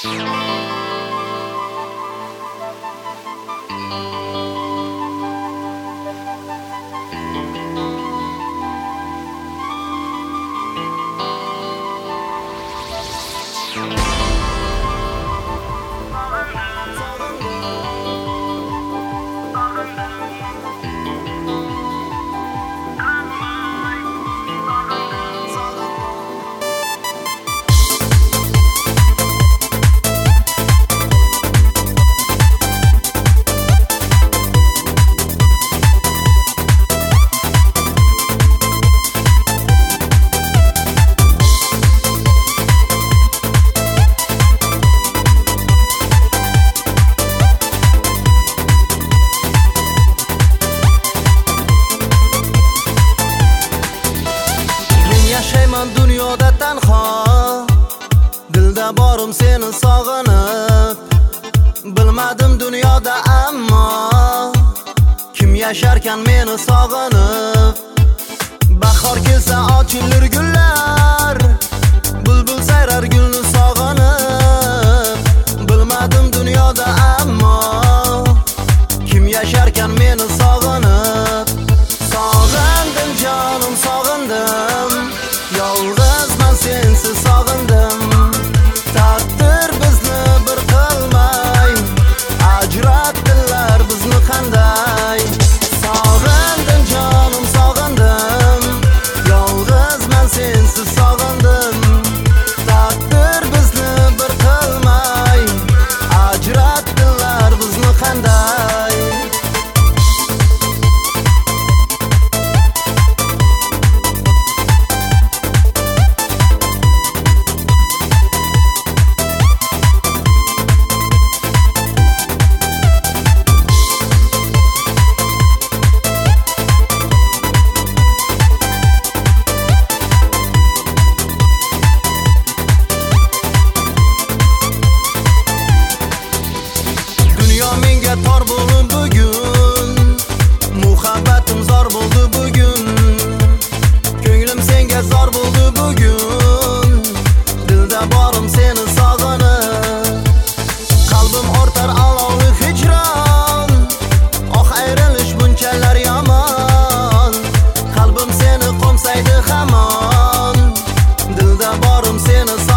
Dunyoda tanho, dilda borim seni sog'inib. Bilmadim dunyoda ammo kim yasharkan meni sog'inib. Bahor kelsa ochilar gullar, bulbul sayrar gulni sog'inib. Bilmadim dunyoda ammo kim yasharkan meni sog'inib. Sog'indim jonim, sog'indim, yolg'izman sensiz sog'indim. Taqdir bizni bir qilmay ajratdilar bizni qanday. Sog'indim jonim, sog'indim, yolg'izman sensiz sog'indim. Taqdir bizni bir qilmay ajratdilar bizni qanday. Menga tor bo'lib bugun, muhabbatim zor bo'ldi bugun. Ko'nglim senga zor bo'ldi bugun, dilda borim seni sog'inib. Qalbim ortar alovli hijron, oh ayrilish bunchalar yomon. Qalbim seni qo'msaydi hamon, dilda borim seni